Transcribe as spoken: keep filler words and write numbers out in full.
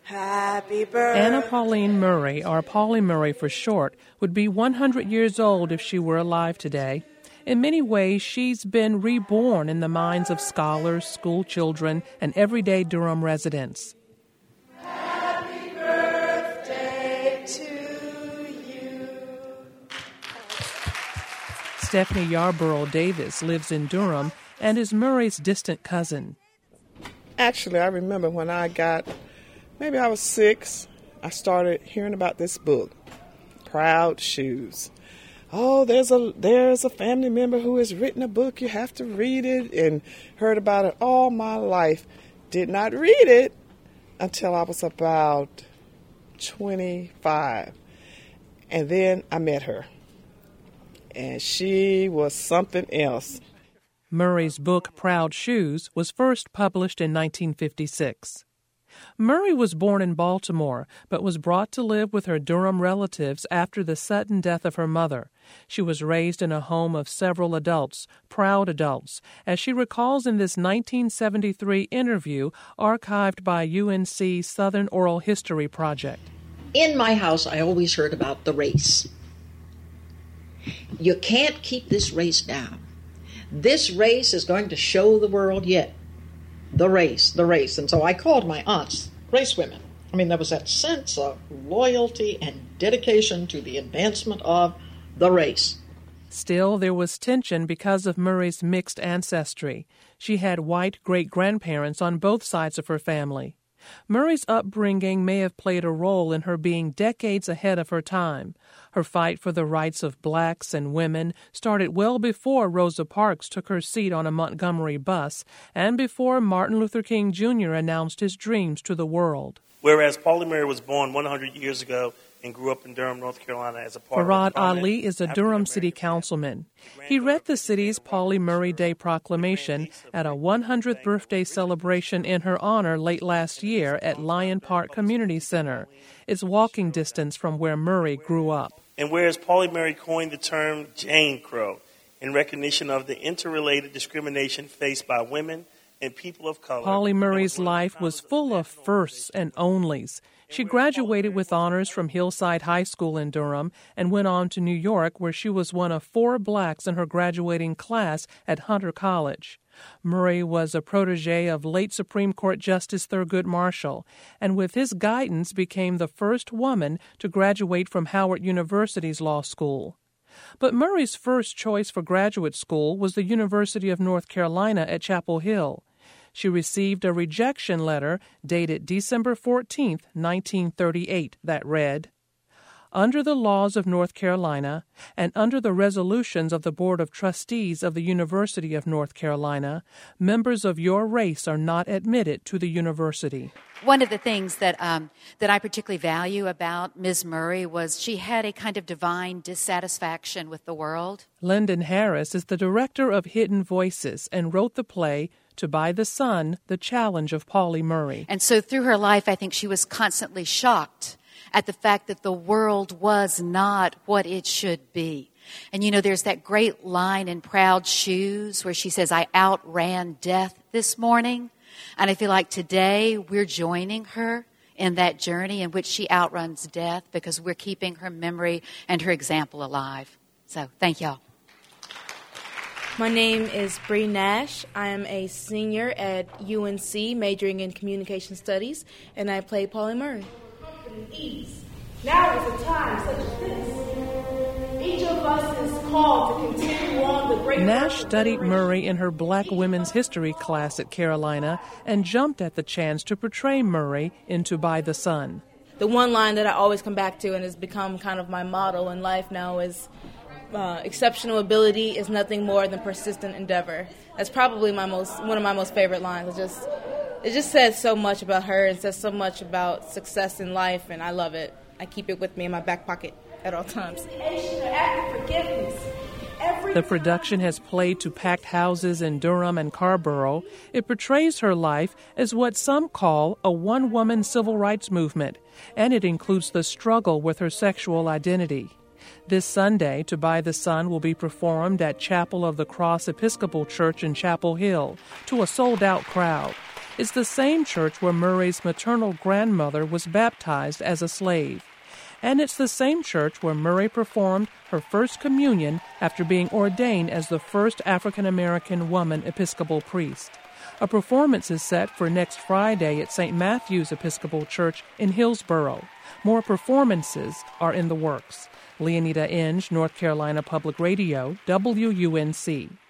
Happy birthday. Anna Pauline Murray, or Pauli Murray for short, would be one hundred years old if she were alive today. In many ways, she's been reborn in the minds of scholars, school children, and everyday Durham residents. Happy birthday to you. Stephanie Yarborough Davis lives in Durham and is Murray's distant cousin. Actually, I remember when I got, maybe I was six, I started hearing about this book, Proud Shoes. Oh, there's a there's a family member who has written a book. You have to read it, and heard about it all my life. Did not read it until I was about twenty-five. And then I met her. And she was something else. Murray's book, Proud Shoes, was first published in nineteen fifty-six. Murray was born in Baltimore, but was brought to live with her Durham relatives after the sudden death of her mother. She was raised in a home of several adults, proud adults, as she recalls in this nineteen seventy-three interview archived by U N C Southern Oral History Project. In my house, I always heard about the race. You can't keep this race down. This race is going to show the world yet. The race, the race. And so I called my aunts race women. I mean, there was that sense of loyalty and dedication to the advancement of the race. Still, there was tension because of Murray's mixed ancestry. She had white great-grandparents on both sides of her family. Murray's upbringing may have played a role in her being decades ahead of her time. Her fight for the rights of blacks and women started well before Rosa Parks took her seat on a Montgomery bus and before Martin Luther King Junior announced his dreams to the world. Whereas Pauli Murray was born one hundred years ago and grew up in Durham, North Carolina as a part Farad of a Ali is a Durham city councilman. He read the city's Pauli Murray Day proclamation at a one hundredth birthday celebration in her honor late last year at Lyon Park Community Center. It's walking distance from where Murray grew up. And whereas Pauli Murray coined the term Jane Crow in recognition of the interrelated discrimination faced by women and people of color. Pauli Murray's life was full of firsts and onlys. She graduated with honors from Hillside High School in Durham and went on to New York, where she was one of four blacks in her graduating class at Hunter College. Murray was a protege of late Supreme Court Justice Thurgood Marshall, and with his guidance became the first woman to graduate from Howard University's law school. But Murray's first choice for graduate school was the University of North Carolina at Chapel Hill. She received a rejection letter dated December fourteenth, nineteen thirty-eight, that read, "Under the laws of North Carolina and under the resolutions of the Board of Trustees of the University of North Carolina, members of your race are not admitted to the university." One of the things that um, that I particularly value about Miz Murray was she had a kind of divine dissatisfaction with the world. Lyndon Harris is the director of Hidden Voices and wrote the play To Buy the Sun, The Challenge of Pauli Murray. And so through her life, I think she was constantly shocked at the fact that the world was not what it should be. And, you know, there's that great line in Proud Shoes where she says, "I outran death this morning." And I feel like today we're joining her in that journey in which she outruns death because we're keeping her memory and her example alive. So thank y'all. My name is Bree Nash. I am a senior at U N C, majoring in communication studies, and I play Pauli Murray. Ease. Now is a time such as this. Each of us is called to continue on the great. Nash studied Murray in her Black Women's History class at Carolina and jumped at the chance to portray Murray in To Buy the Sun. The one line that I always come back to and has become kind of my motto in life now is, Uh, exceptional ability is nothing more than persistent endeavor. That's probably my most one of my most favorite lines. It just it just says so much about her and says so much about success in life, and I love it. I keep it with me in my back pocket at all times. The production has played to packed houses in Durham and Carrboro. It portrays her life as what some call a one-woman civil rights movement, and it includes the struggle with her sexual identity. This Sunday, To Buy the Sun will be performed at Chapel of the Cross Episcopal Church in Chapel Hill to a sold-out crowd. is the same church where Murray's maternal grandmother was baptized as a slave. And it's the same church where Murray performed her first communion after being ordained as the first African-American woman Episcopal priest. A performance is set for next Friday at Saint Matthew's Episcopal Church in Hillsboro. More performances are in the works. Leonida Inge, North Carolina Public Radio, W U N C.